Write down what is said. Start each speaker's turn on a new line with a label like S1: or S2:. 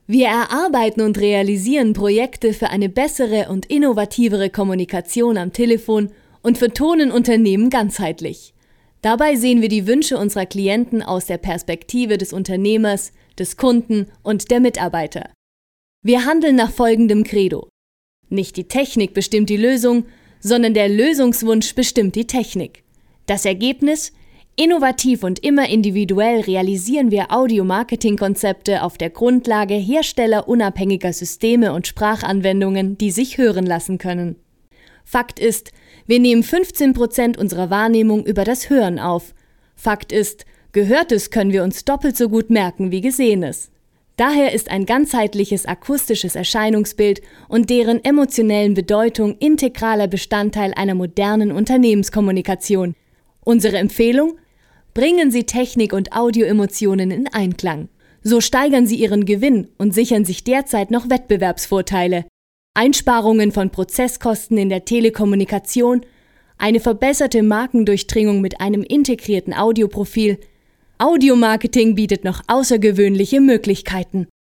S1: Wir erarbeiten und realisieren Projekte für eine bessere und innovativere Kommunikation am Telefon und vertonen Unternehmen ganzheitlich. Dabei sehen wir die Wünsche unserer Klienten aus der Perspektive des Unternehmers, des Kunden und der Mitarbeiter. Wir handeln nach folgendem Credo: Nicht die Technik bestimmt die Lösung, sondern der Lösungswunsch bestimmt die Technik. Das Ergebnis? Innovativ und immer individuell realisieren wir Audio-Marketing-Konzepte auf der Grundlage herstellerunabhängiger Systeme und Sprachanwendungen, die sich hören lassen können. Fakt ist, wir nehmen 15% unserer Wahrnehmung über das Hören auf. Fakt ist, Gehörtes können wir uns doppelt so gut merken wie Gesehenes. Daher ist ein ganzheitliches akustisches Erscheinungsbild und deren emotionellen Bedeutung integraler Bestandteil einer modernen Unternehmenskommunikation. Unsere Empfehlung? Bringen Sie Technik und Audioemotionen in Einklang. So steigern Sie Ihren Gewinn und sichern sich derzeit noch Wettbewerbsvorteile. Einsparungen von Prozesskosten in der Telekommunikation, eine verbesserte Markendurchdringung mit einem integrierten Audioprofil. Audiomarketing bietet noch außergewöhnliche Möglichkeiten.